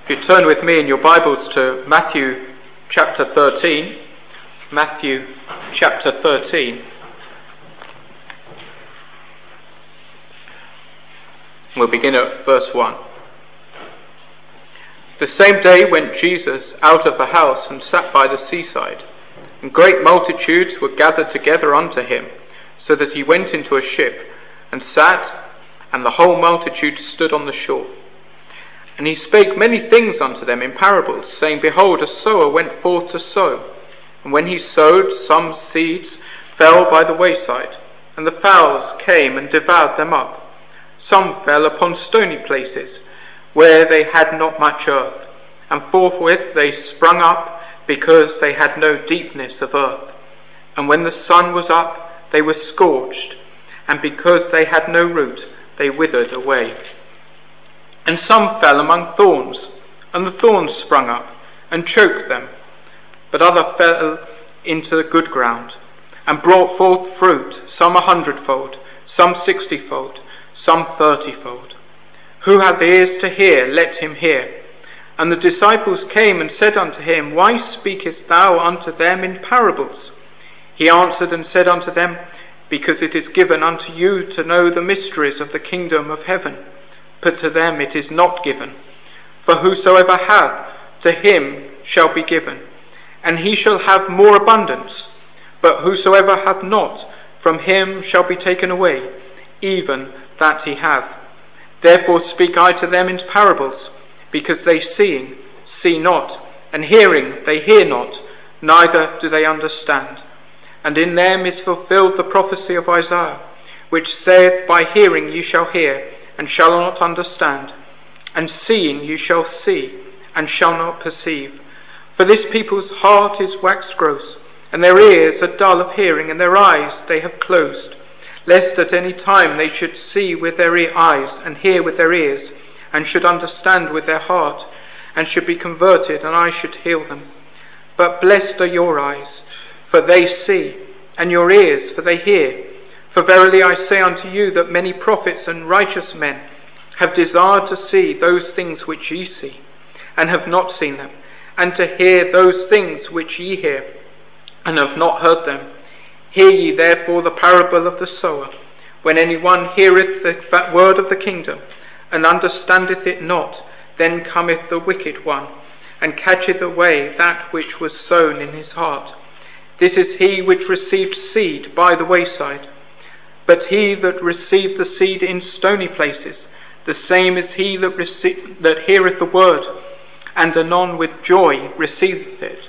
If you turn with me in your Bibles to Matthew chapter 13, Matthew chapter 13. We'll begin at verse 1. The same day went Jesus out of the house and sat by the seaside, and great multitudes were gathered together unto him, so that he went into a ship and sat, and the whole multitude stood on the shore. And he spake many things unto them in parables, saying, Behold, a sower went forth to sow. And when he sowed, some seeds fell by the wayside, and the fowls came and devoured them up. Some fell upon stony places, where they had not much earth, and forthwith they sprung up, because they had no deepness of earth. And when the sun was up, they were scorched, and because they had no root, they withered away. And some fell among thorns, and the thorns sprung up, and choked them. But others fell into the good ground, and brought forth fruit, some 100-fold, some 60-fold, some 30-fold. Who hath ears to hear, let him hear. And the disciples came and said unto him, Why speakest thou unto them in parables? He answered and said unto them, Because it is given unto you to know the mysteries of the kingdom of heaven, but to them it is not given. For whosoever hath, to him shall be given, and he shall have more abundance. But whosoever hath not, from him shall be taken away, even that he hath. Therefore speak I to them in parables, because they seeing see not, and hearing they hear not, neither do they understand. And in them is fulfilled the prophecy of Isaiah, which saith, By hearing ye shall hear, and shall not understand, and seeing you shall see, and shall not perceive. For this people's heart is waxed gross, and their ears are dull of hearing, and their eyes they have closed, lest at any time they should see with their eyes, and hear with their ears, and should understand with their heart, and should be converted, and I should heal them. But blessed are your eyes, for they see, and your ears, for they hear. For verily I say unto you that many prophets and righteous men have desired to see those things which ye see, and have not seen them, and to hear those things which ye hear, and have not heard them. Hear ye therefore the parable of the sower. When any one heareth the word of the kingdom, and understandeth it not, then cometh the wicked one, and catcheth away that which was sown in his heart. This is he which received seed by the wayside. But he that received the seed in stony places, the same is he that heareth the word, and anon with joy receiveth it.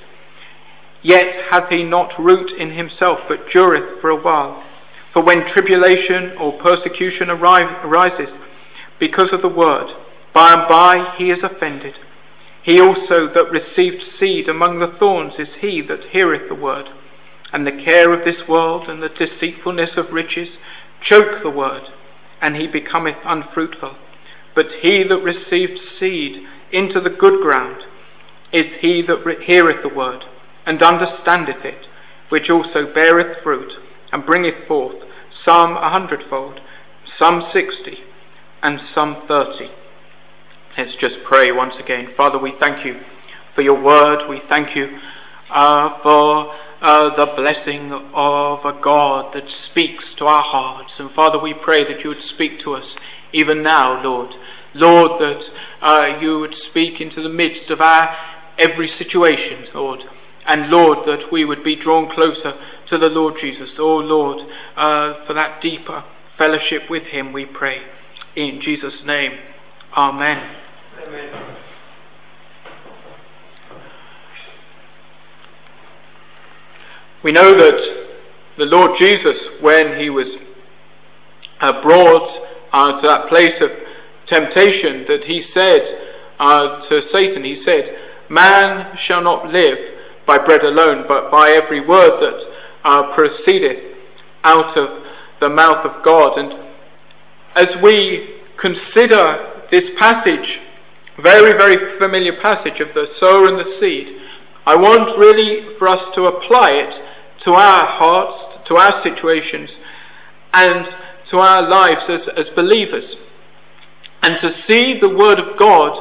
Yet hath he not root in himself, but dureth for a while. For when tribulation or persecution arises because of the word, by and by he is offended. He also that received seed among the thorns is he that heareth the word, and the care of this world and the deceitfulness of riches choke the word, and he becometh unfruitful. But he that received seed into the good ground is he that heareth the word, and understandeth it, which also beareth fruit, and bringeth forth some 100-fold, some 60, and some 30. Let's just pray once again. Father, we thank you for your word. We thank you for the blessing of a God that speaks to our hearts. And Father, we pray that you would speak to us even now, Lord. Lord, that you would speak into the midst of our every situation, Lord. And Lord, that we would be drawn closer to the Lord Jesus. Oh Lord, for that deeper fellowship with him we pray. In Jesus' name, amen. Amen. We know that the Lord Jesus, when he was brought to that place of temptation, that he said to Satan, he said, Man shall not live by bread alone, but by every word that proceedeth out of the mouth of God. And as we consider this passage, very, very familiar passage of the sower and the seed, I want really for us to apply it to our hearts, to our situations, and to our lives as believers, and to see the word of God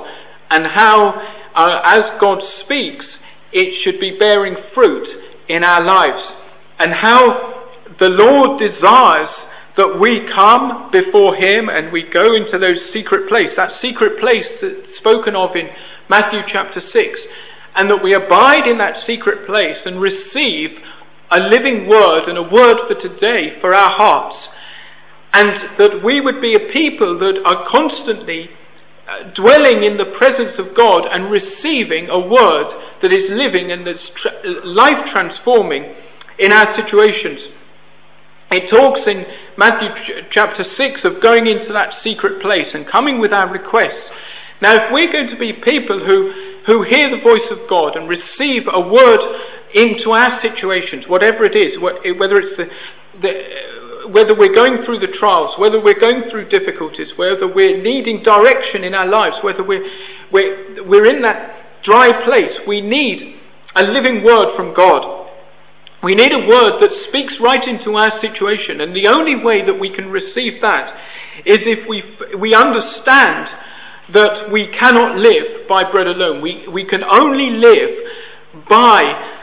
and how, as God speaks, it should be bearing fruit in our lives, and how the Lord desires that we come before him and we go into those secret place, that secret place that's spoken of in Matthew chapter 6, and that we abide in that secret place and receive a living word and a word for today for our hearts, and that we would be a people that are constantly dwelling in the presence of God and receiving a word that is living and that's life transforming in our situations. It talks in Matthew chapter 6 of going into that secret place and coming with our requests. Now, if we're going to be people who hear the voice of God and receive a word into our situations, whatever it is, whether it's whether we're going through the trials, whether we're going through difficulties, whether we're needing direction in our lives, whether we're in that dry place, we need a living word from God. We need a word that speaks right into our situation, and the only way that we can receive that is if we understand that we cannot live by bread alone. We can only live by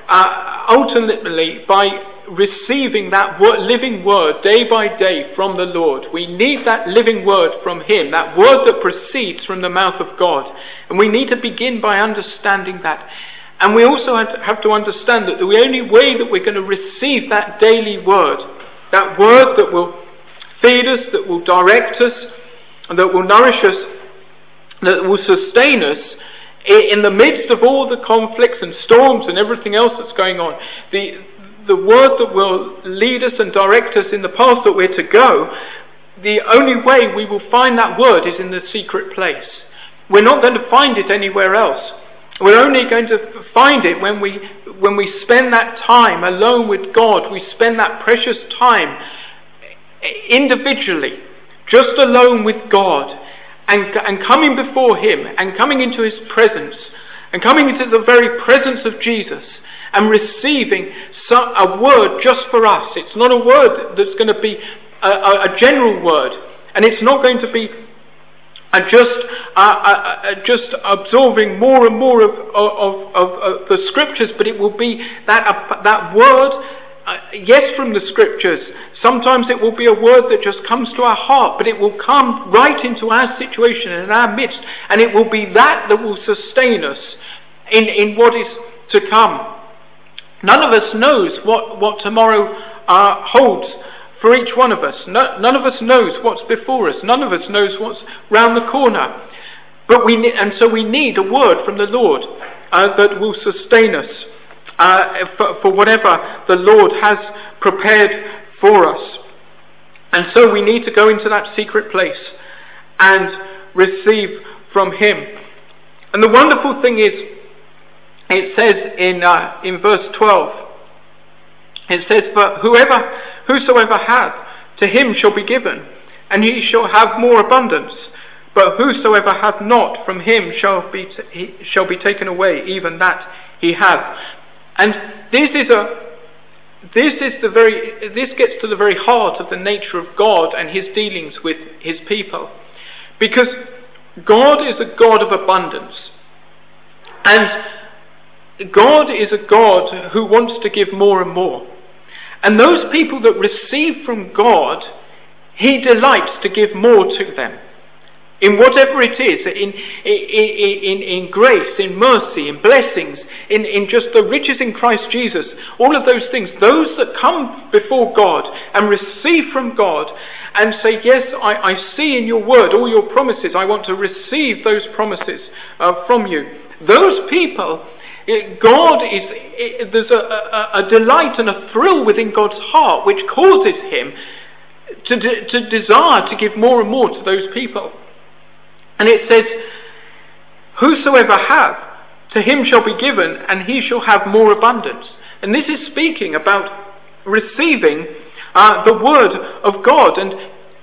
ultimately by receiving that living word day by day from the Lord. We need that living word from him, that word that proceeds from the mouth of God, and we need to begin by understanding that. And we also have to understand that the only way that we're going to receive that daily word, that word that will feed us, that will direct us, and that will nourish us, that will sustain us in the midst of all the conflicts and storms and everything else that's going on, the word that will lead us and direct us in the path that we're to go, the only way we will find that word is in the secret place. We're not going to find it anywhere else. We're only going to find it when we spend that time alone with God. We spend that precious time individually, just alone with God, and coming before him, and coming into his presence, and coming into the very presence of Jesus, and receiving a word just for us. It's not a word that's going to be a general word, and it's not going to be just absorbing more and more of the scriptures, but it will be that word, yes, from the scriptures. Sometimes it will be a word that just comes to our heart, but it will come right into our situation and in our midst, and it will be that will sustain us in what is to come. None of us knows what tomorrow holds for each one of us. None of us knows what's before us. None of us knows what's round the corner. But so we need a word from the Lord that will sustain us for whatever the Lord has prepared for us. And so we need to go into that secret place and receive from him. And the wonderful thing is, it says in verse 12, it says, "But whosoever hath, to him shall be given, and he shall have more abundance. But whosoever hath not, from him shall be taken away, even that he hath." And this gets to the very heart of the nature of God and his dealings with his people, because God is a God of abundance, and God is a God who wants to give more and more. And those people that receive from God, he delights to give more to them. In whatever it is, in grace, in mercy, in blessings, in just the riches in Christ Jesus, all of those things, those that come before God and receive from God and say, yes, I see in your word all your promises, I want to receive those promises from you. Those people, there's a delight and a thrill within God's heart which causes him to desire to give more and more to those people. And it says, "Whosoever hath, to him shall be given, and he shall have more abundance." And this is speaking about receiving the word of God. And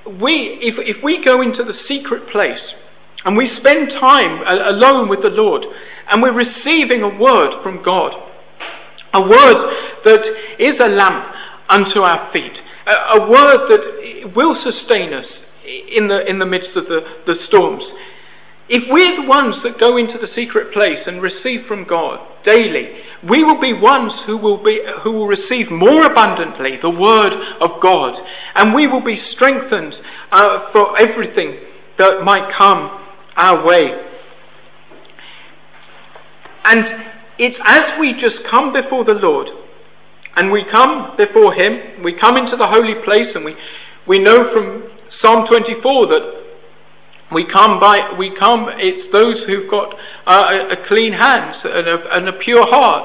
if we go into the secret place and we spend time alone with the Lord, and we're receiving a word from God, a word that is a lamp unto our feet, a word that will sustain us in the midst of the storms. if we're the ones that go into the secret place and receive from God daily, we will be ones who will receive more abundantly the word of God, and we will be strengthened for everything that might come our way. And it's as we just come before the Lord, and we come before Him, we come into the holy place, and we know from Psalm 24 that it's those who've got a clean hands and a pure heart,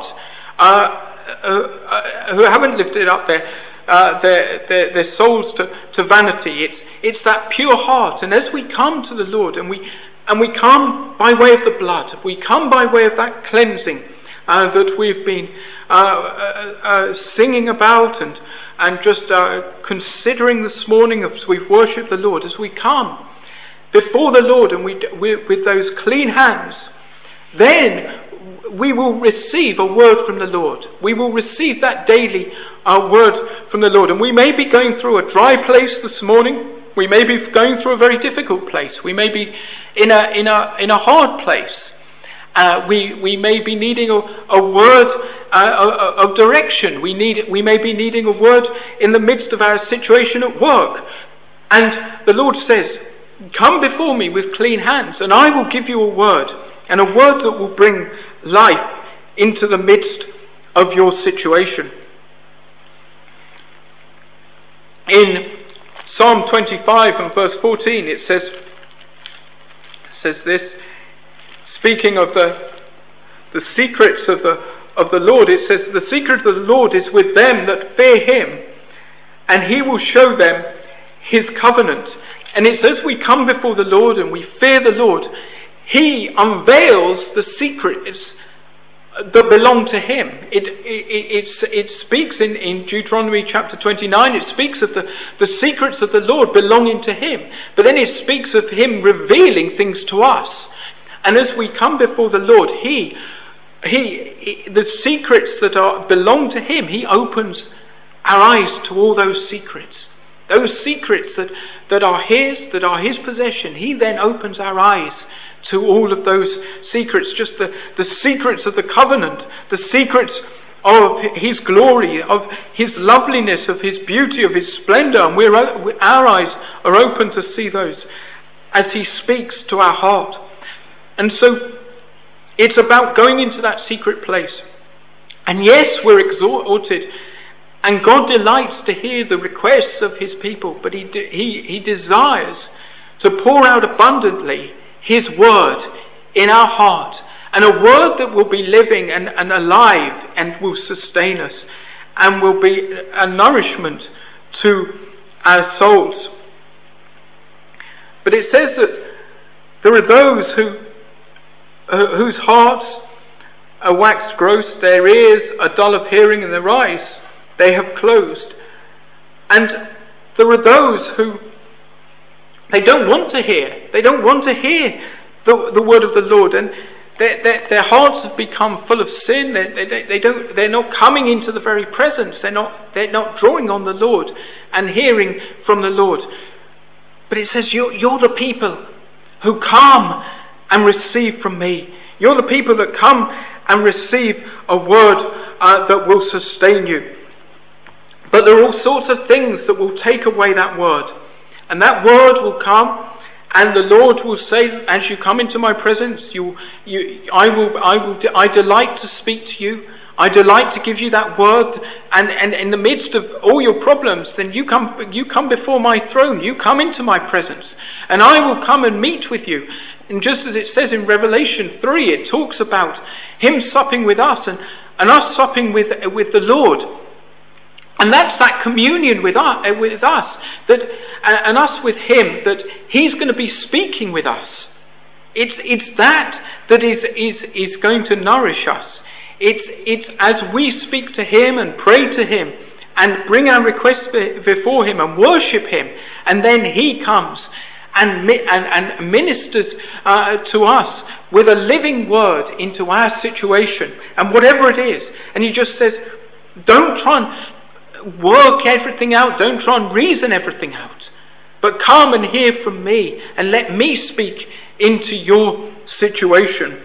who haven't lifted up their souls to vanity. It's that pure heart. And as we come to the Lord, and we come by way of the blood, we come by way of that cleansing that we've been singing about and just considering this morning as we've worshipped the Lord, as we come before the Lord and with those clean hands, then we will receive a word from the Lord. We will receive that daily word from the Lord. And we may be going through a dry place this morning. We may be going through a very difficult place. We may be in a hard place. We may be needing a word of direction. We may be needing a word in the midst of our situation at work. And the Lord says, come before me with clean hands, and I will give you a word, and a word that will bring life into the midst of your situation. In Psalm 25 and verse 14 it says this, speaking of the secrets of the Lord, it says, the secret of the Lord is with them that fear Him, and He will show them His covenant. And it's as we come before the Lord and we fear the Lord, He unveils the secrets that belong to Him. It speaks in Deuteronomy chapter 29, it speaks of the secrets of the Lord belonging to Him. But then it speaks of Him revealing things to us. And as we come before the Lord, the secrets that belong to Him, He opens our eyes to all those secrets. Those secrets that are His possession, He then opens our eyes to all of those secrets, just the secrets of the covenant, the secrets of His glory, of His loveliness, of His beauty, of His splendor, and our eyes are open to see those as He speaks to our heart. And so it's about going into that secret place. And yes, we're exhorted, and God delights to hear the requests of His people, but He desires to pour out abundantly His word in our heart, and a word that will be living and alive and will sustain us and will be a nourishment to our souls. But it says that there are those whose hearts are waxed gross, their ears are dull of hearing, and their eyes they have closed. And there are those who they don't want to hear. They don't want to hear the word of the Lord, and their hearts have become full of sin. They're not coming into the very presence. They're not drawing on the Lord and hearing from the Lord. But it says you're the people who come and receive from me. You're the people that come and receive a word that will sustain you. But there are all sorts of things that will take away that word. And that word will come, and the Lord will say, as you come into my presence, I delight to speak to you. I delight to give you that word, and in the midst of all your problems, then you come before my throne. You come into my presence, and I will come and meet with you. And just as it says in Revelation 3, it talks about Him supping with us and us supping with the Lord. And that's that communion with us, and us with Him, that He's going to be speaking with us. It's that is going to nourish us. It's as we speak to Him and pray to Him and bring our requests before Him and worship Him, and then He comes and ministers to us with a living word into our situation and whatever it is. And He just says, don't try and work everything out, don't try and reason everything out, but come and hear from me and let me speak into your situation.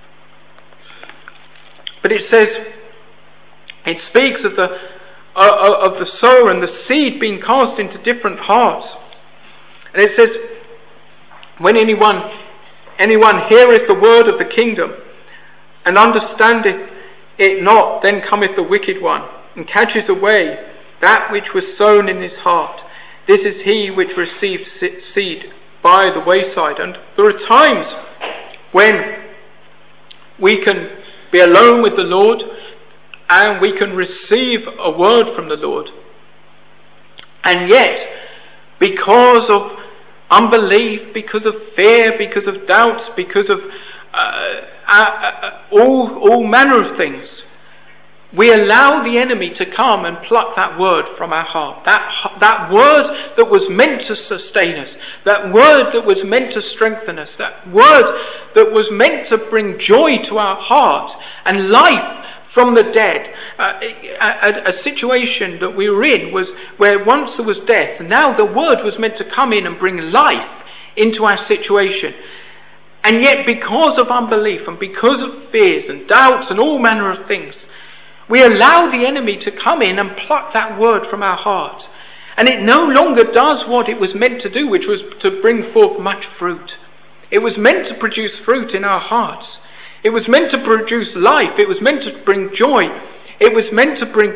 But it says, it speaks of the sower and the seed being cast into different hearts. And it says, when anyone heareth the word of the kingdom, and understandeth it not, then cometh the wicked one, and catches away that which was sown in his heart. This is he which received seed by the wayside. And there are times when we can be alone with the Lord, and we can receive a word from the Lord. And yet, because of unbelief, because of fear, because of doubts, because of all manner of things, we allow the enemy to come and pluck that word from our heart. That word that was meant to sustain us, that word that was meant to strengthen us, that word that was meant to bring joy to our heart and life from the dead. A situation that we were in was where once there was death, now the word was meant to come in and bring life into our situation. And yet, because of unbelief and because of fears and doubts and all manner of things, we allow the enemy to come in and pluck that word from our heart. And it no longer does what it was meant to do, which was to bring forth much fruit. It was meant to produce fruit in our hearts. It was meant to produce life. It was meant to bring joy. It was meant to bring...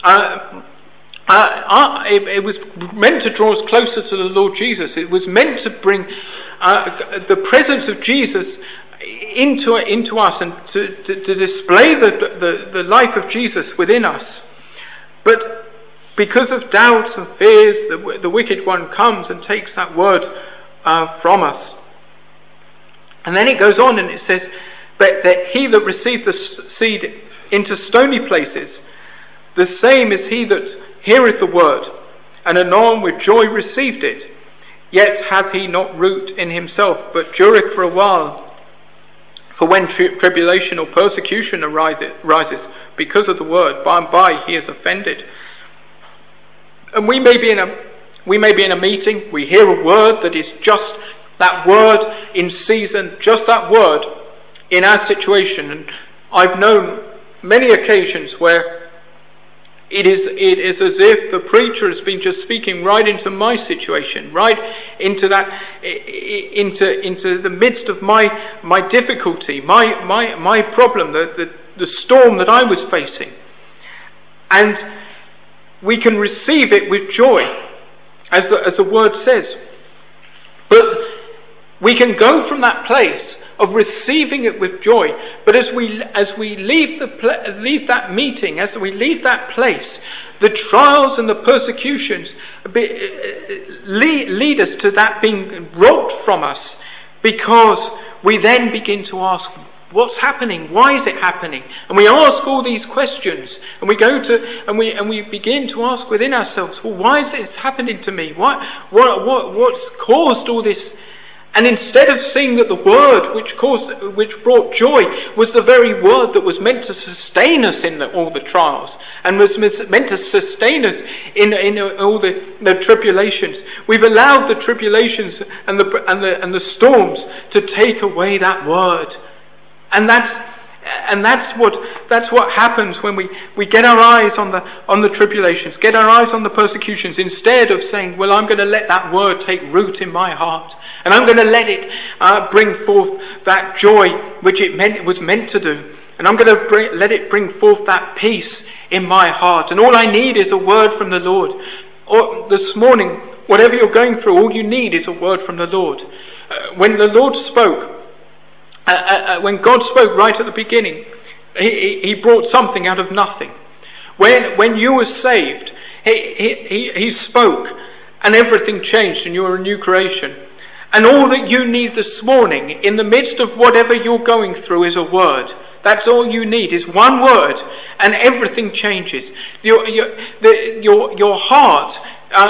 it was meant to draw us closer to the Lord Jesus. It was meant to bring the presence of Jesus into us and to display the life of Jesus within us. But because of doubts and fears, the wicked one comes and takes that word from us. And then it goes on and it says that he that received the seed into stony places, the same is he that heareth the word, and anon with joy received it, yet hath he not root in himself, but dureth for a while. For when tribulation or persecution arises because of the word, by and by he is offended. And we may be in a meeting, we hear a word that is just that word in season, just that word in our situation. And I've known many occasions where it is as if the preacher has been just speaking right into my situation, right into the midst of my difficulty, my problem, the storm that I was facing. And we can receive it with joy, as the word says. But we can go from that place of receiving it with joy. But as we leave that meeting, as we leave that place, the trials and the persecutions lead us to that being robbed from us, because we then begin to ask, what's happening? Why is it happening? And we ask all these questions, and we go to and we begin to ask within ourselves, well, why is this happening to me? What's caused all this? And instead of seeing that the word which brought joy was the very word that was meant to sustain us in all the trials, and was meant to sustain us in all the tribulations, we've allowed the tribulations and the storms to take away that word. And that's what happens when we get our eyes on the tribulations, get our eyes on the persecutions, instead of saying, well, I'm going to let that word take root in my heart, and I'm going to let it bring forth that joy which it was meant to do, and I'm going to let it bring forth that peace in my heart. And all I need is a word from the Lord. Or this morning, whatever you're going through, all you need is a word from the Lord. When the Lord spoke, when God spoke right at the beginning, He brought something out of nothing. When you were saved, He spoke, and everything changed, and you are a new creation. And all that you need this morning, in the midst of whatever you're going through, is a word. That's all you need, is one word, and everything changes. Your heart,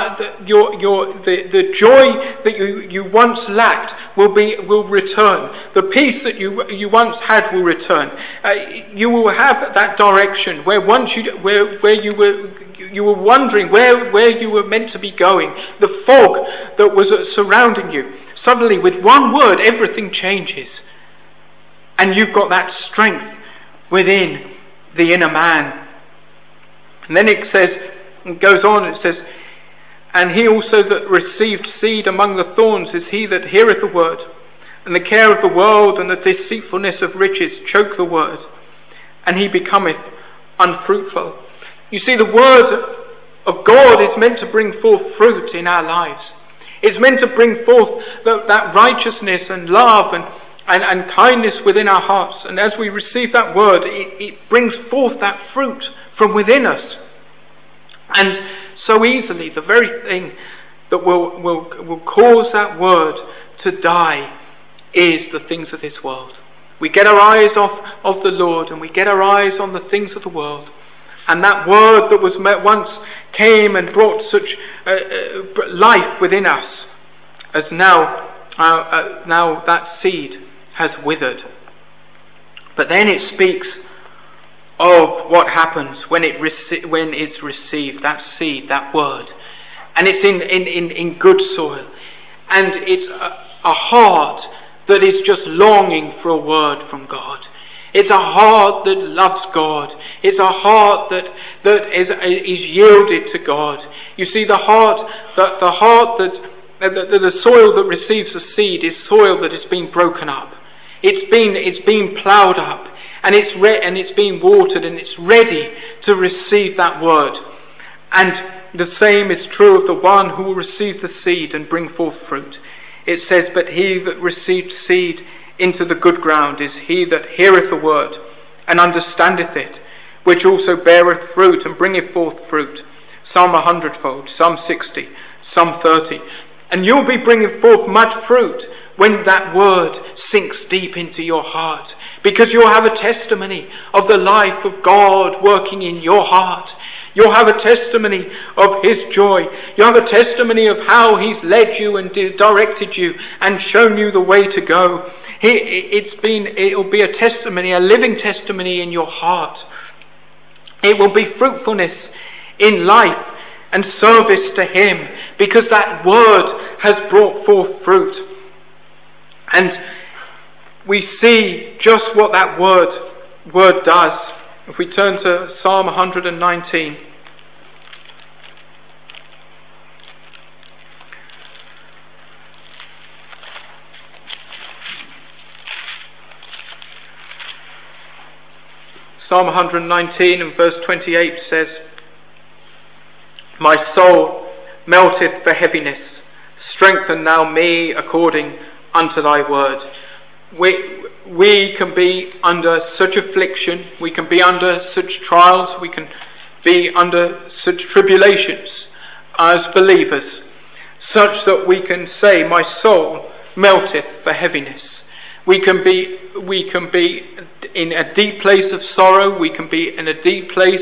the joy that you once lacked will return. The peace that you once had will return. You will have that direction where once where you were wondering where you were meant to be going. The fog that was surrounding you suddenly with one word everything changes. And you've got that strength within the inner man. And then it says, it goes on, it says, and he also that received seed among the thorns is he that heareth the word, and the care of the world and the deceitfulness of riches choke the word, and he becometh unfruitful. You see, the word of God is meant to bring forth fruit in our lives. It's meant to bring forth that righteousness and love and kindness within our hearts. And as we receive that word, it brings forth that fruit from within us. And so easily, the very thing that will cause that word to die is the things of this world. We get our eyes off of the Lord, and we get our eyes on the things of the world. And that word that was once came and brought such life within us, as now that seed has withered. But then it speaks of what happens when it's received, that seed, that word, and it's in good soil, and it's a heart that is just longing for a word from God. It's a heart that loves God. It's a heart that is yielded to God. You see, the soil that receives the seed is soil that has been broken up. It's been ploughed up, and it's been watered, and it's ready to receive that word. And the same is true of the one who will receive the seed and bring forth fruit. It says, but he that received seed into the good ground is he that heareth the word and understandeth it, which also beareth fruit and bringeth forth fruit, some 100-fold, some 60, some 30. And you'll be bringing forth much fruit when that word sinks deep into your heart, because you'll have a testimony of the life of God working in your heart. You'll have a testimony of his joy. You'll have a testimony of how he's led you and directed you and shown you the way to go. It'll be a testimony, a living testimony in your heart. It will be fruitfulness in life and service to him, because that word has brought forth fruit. And we see just what that word does. If we turn to Psalm 119. Psalm 119 and verse 28 says, my soul melteth for heaviness, strengthen thou me according unto thy word. We can be under such affliction, we can be under such trials, we can be under such tribulations as believers, such that we can say, my soul melteth for heaviness. We can be in a deep place of sorrow, we can be in a deep place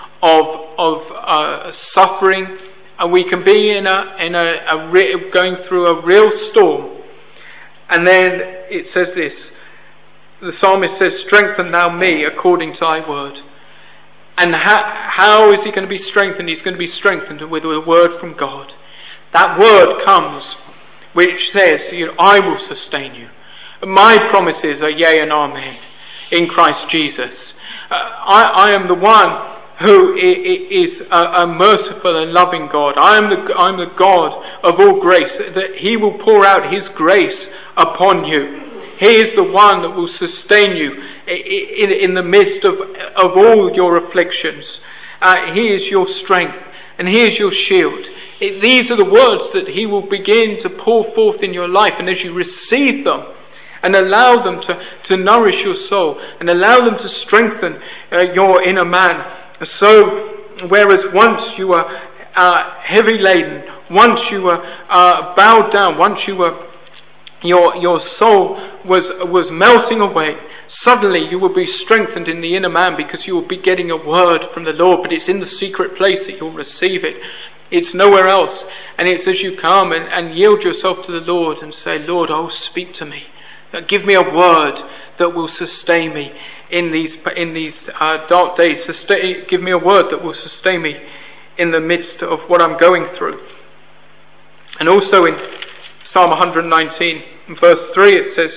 of suffering, and we can be going through a real storm. And then it says this, the psalmist says, strengthen thou me according to thy word. And how is he going to be strengthened? He's going to be strengthened with a word from God. That word comes, which says, I will sustain you. My promises are yea and amen in Christ Jesus. I am the one who is a merciful and loving God. I'm the God of all grace, that he will pour out his grace upon you. He is the one that will sustain you in the midst of all your afflictions. He is your strength, and he is your shield. These are the words that he will begin to pour forth in your life, and as you receive them and allow them to nourish your soul and allow them to strengthen your inner man. So whereas once you were heavy laden, once you were bowed down, once you were your soul was melting away, suddenly you will be strengthened in the inner man, because you will be getting a word from the Lord, but it's in the secret place that you'll receive it. It's nowhere else. And it's as you come and yield yourself to the Lord and say, Lord, oh, speak to me. Give me a word that will sustain me in these dark days. Give me a word that will sustain me in the midst of what I'm going through. And also in Psalm 119, in verse 3 it says,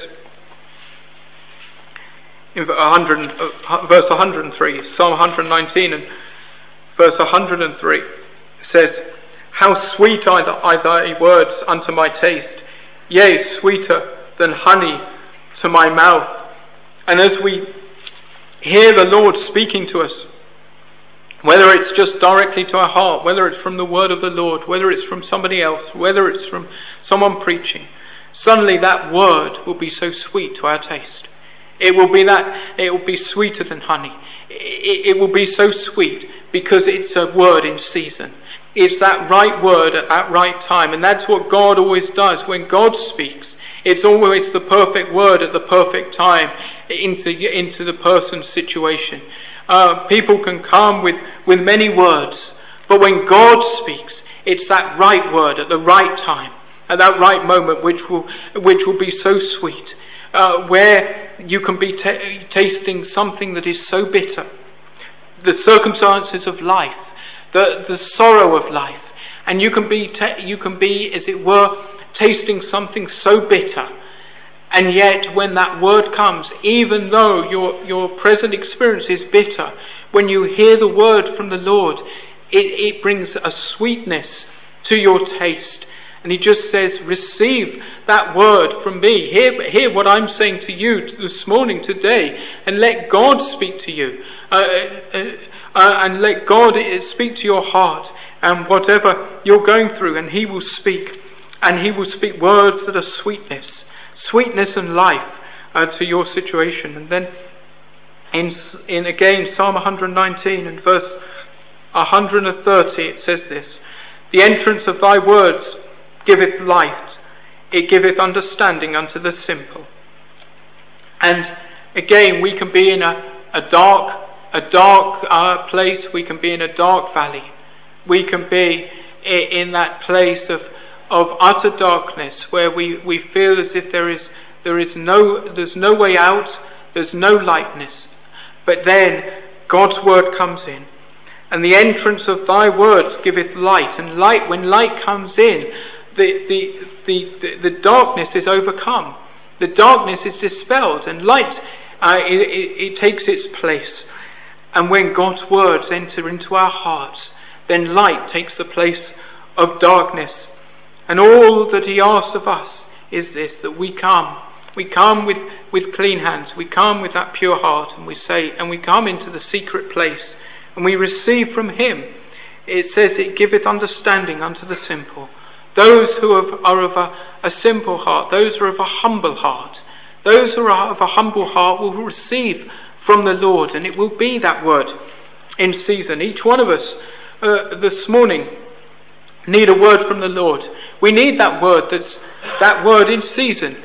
verse 103, Psalm 119 and verse 103, it says, how sweet are thy words unto my taste, yea, sweeter than honey to my mouth. And as we hear the Lord speaking to us, whether it's just directly to our heart, whether it's from the word of the Lord, whether it's from somebody else, whether it's from someone preaching, suddenly that word will be so sweet to our taste. It will be sweeter than honey. It will be so sweet because it's a word in season. It's that right word at that right time. And that's what God always does. When God speaks, it's always the perfect word at the perfect time into the person's situation. People can come with many words, but when God speaks, it's that right word at the right time, at that right moment, which will be so sweet, where you can be tasting something that is so bitter, the circumstances of life, the sorrow of life, and you can be, as it were, tasting something so bitter. And yet when that word comes, even though your present experience is bitter, when you hear the word from the Lord, it brings a sweetness to your taste. And he just says, receive that word from me. Hear what I'm saying to you this morning, today, and let God speak to you. And let God speak to your heart and whatever you're going through, and he will speak. And he will speak words that are sweetness and life to your situation. And then in again Psalm 119 and verse 130 it says this, the entrance of thy words giveth light, it giveth understanding unto the simple. And again, we can be in a dark place, we can be in a dark valley, we can be in that place of utter darkness, where we feel as if there's no way out, there's no lightness. But then God's word comes in, and the entrance of thy words giveth light. And light, when light comes in, the darkness is overcome, the darkness is dispelled, and light it takes its place. And when God's words enter into our hearts, then light takes the place of darkness. And all that he asks of us is this, that we come with clean hands, we come with that pure heart, and we come into the secret place, and we receive from him. It says, it giveth understanding unto the simple. Those who are of a simple heart, those who are of a humble heart, those who are of a humble heart will receive from the Lord, and it will be that word in season. Each one of us this morning need a word from the Lord. We need that word, that word in season.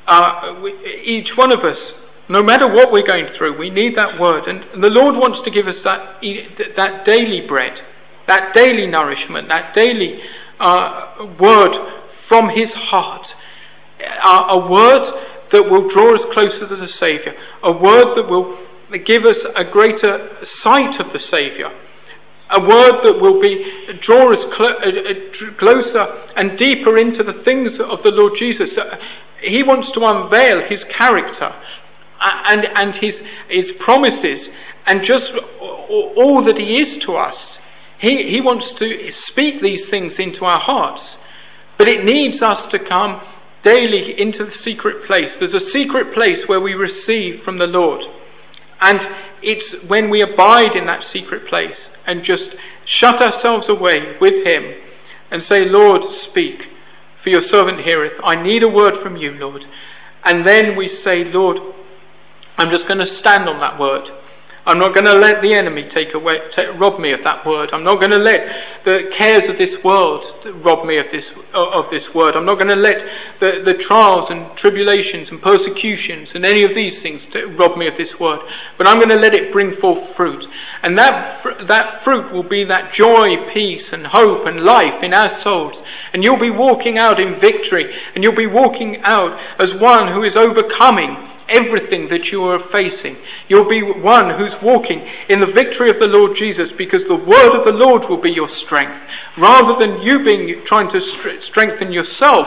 Each one of us, no matter what we're going through, we need that word. And the Lord wants to give us that daily bread, that daily nourishment, that daily word from his heart. A word that will draw us closer to the Saviour. A word that will give us a greater sight of the Saviour. A word that will draw us closer and deeper into the things of the Lord Jesus. He wants to unveil his character and his promises and just all that he is to us. He wants to speak these things into our hearts. But it needs us to come daily into the secret place. There's a secret place where we receive from the Lord. And it's when we abide in that secret place and just shut ourselves away with him and say, Lord, speak, for your servant heareth. I need a word from you, Lord. And then we say, Lord, I'm just going to stand on that word. I'm not going to let the enemy rob me of that word. I'm not going to let the cares of this world rob me of this word. I'm not going to let the trials and tribulations and persecutions and any of these things rob me of this word. But I'm going to let it bring forth fruit. And that fruit will be that joy, peace and hope and life in our souls. And you'll be walking out in victory. And you'll be walking out as one who is overcoming everything that you are facing. You'll be one who's walking in the victory of the Lord Jesus, because the word of the Lord will be your strength. Rather than you trying to strengthen yourself,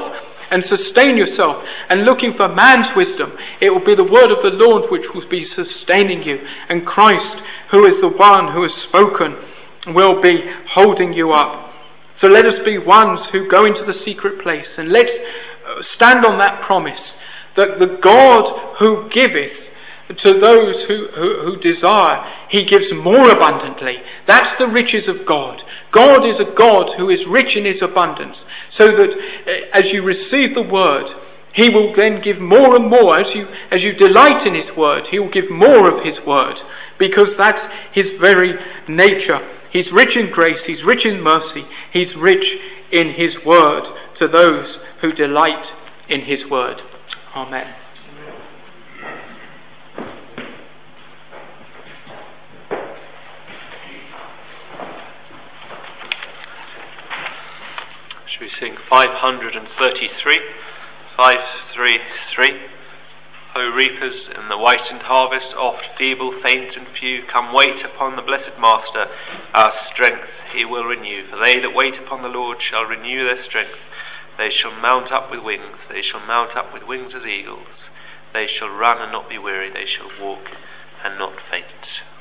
and sustain yourself and looking for man's wisdom, it will be the word of the Lord which will be sustaining you, and Christ, who is the one who has spoken, will be holding you up. So let us be ones who go into the secret place, and let's stand on that promise that the God who giveth to those who desire, he gives more abundantly. That's the riches of God. God is a God who is rich in his abundance, so that as you receive the word, he will then give more and more. As you delight in his word, he will give more of his word, because that's his very nature. He's rich in grace, he's rich in mercy, he's rich in his word to those who delight in his word. Amen. Should we sing 533? 533. O reapers in the whitened harvest, oft feeble, faint and few, come wait upon the blessed Master, our strength he will renew. For they that wait upon the Lord shall renew their strength. They shall mount up with wings, they shall mount up with wings as eagles. They shall run and not be weary, they shall walk and not faint.